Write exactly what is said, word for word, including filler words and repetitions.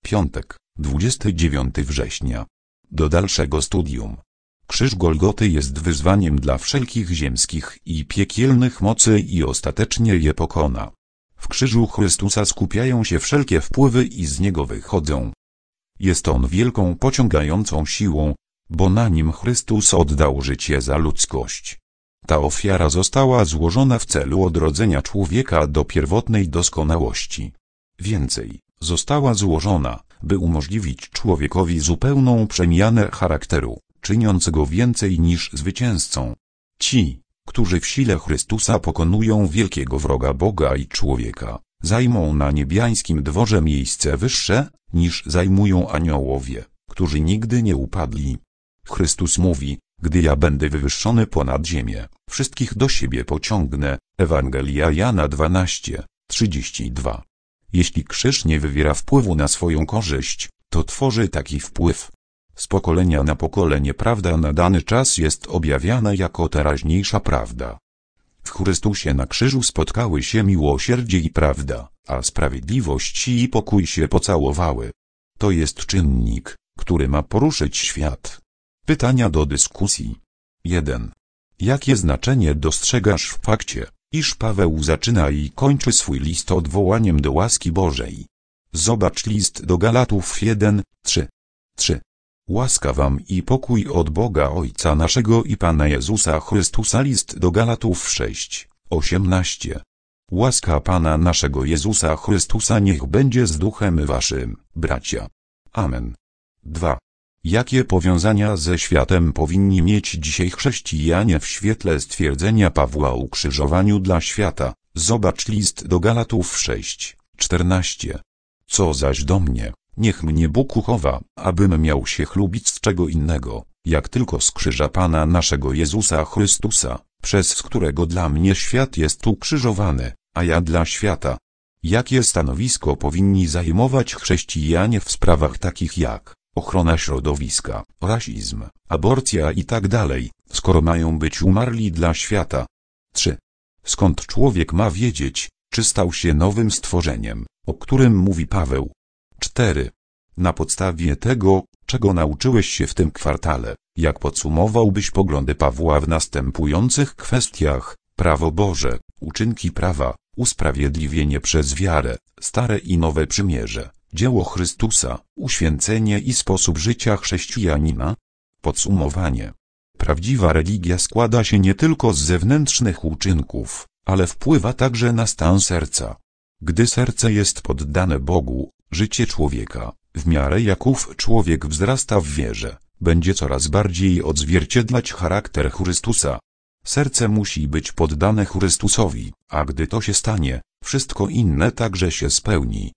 Piątek, dwudziestego dziewiątego września. Do dalszego studium. Krzyż Golgoty jest wyzwaniem dla wszelkich ziemskich i piekielnych mocy i ostatecznie je pokona. W krzyżu Chrystusa skupiają się wszelkie wpływy i z niego wychodzą. Jest on wielką pociągającą siłą, bo na nim Chrystus oddał życie za ludzkość. Ta ofiara została złożona w celu odrodzenia człowieka do pierwotnej doskonałości. Więcej, została złożona, by umożliwić człowiekowi zupełną przemianę charakteru, czyniąc go więcej niż zwycięzcą. Ci, którzy w sile Chrystusa pokonują wielkiego wroga Boga i człowieka, zajmą na niebiańskim dworze miejsce wyższe, niż zajmują aniołowie, którzy nigdy nie upadli. Chrystus mówi: gdy ja będę wywyższony ponad ziemię, wszystkich do siebie pociągnę. Ewangelia Jana dwanaście, trzydzieści dwa. Jeśli krzyż nie wywiera wpływu na swoją korzyść, to tworzy taki wpływ. Z pokolenia na pokolenie prawda na dany czas jest objawiana jako teraźniejsza prawda. W Chrystusie na krzyżu spotkały się miłosierdzie i prawda, a sprawiedliwość i pokój się pocałowały. To jest czynnik, który ma poruszyć świat. Pytania do dyskusji. jeden. Jakie znaczenie dostrzegasz w fakcie, iż Paweł zaczyna i kończy swój list odwołaniem do łaski Bożej? Zobacz list do Galatów jeden, trzy. trzy. Łaska wam i pokój od Boga Ojca naszego i Pana Jezusa Chrystusa. List do Galatów sześć, osiemnaście. Łaska Pana naszego Jezusa Chrystusa niech będzie z duchem waszym, bracia. Amen. dwa. Jakie powiązania ze światem powinni mieć dzisiaj chrześcijanie w świetle stwierdzenia Pawła o ukrzyżowaniu dla świata? Zobacz list do Galatów sześć, czternaście. Co zaś do mnie, niech mnie Bóg uchowa, abym miał się chlubić z czego innego, jak tylko z krzyża Pana naszego Jezusa Chrystusa, przez którego dla mnie świat jest ukrzyżowany, a ja dla świata. Jakie stanowisko powinni zajmować chrześcijanie w sprawach takich jak ochrona środowiska, rasizm, aborcja i tak dalej, skoro mają być umarli dla świata? trzy. Skąd człowiek ma wiedzieć, czy stał się nowym stworzeniem, o którym mówi Paweł? cztery. Na podstawie tego, czego nauczyłeś się w tym kwartale, jak podsumowałbyś poglądy Pawła w następujących kwestiach: prawo Boże, uczynki prawa, usprawiedliwienie przez wiarę, stare i nowe przymierze, dzieło Chrystusa, uświęcenie i sposób życia chrześcijanina? Podsumowanie. Prawdziwa religia składa się nie tylko z zewnętrznych uczynków, ale wpływa także na stan serca. Gdy serce jest poddane Bogu, życie człowieka, w miarę jak ów człowiek wzrasta w wierze, będzie coraz bardziej odzwierciedlać charakter Chrystusa. Serce musi być poddane Chrystusowi, a gdy to się stanie, wszystko inne także się spełni.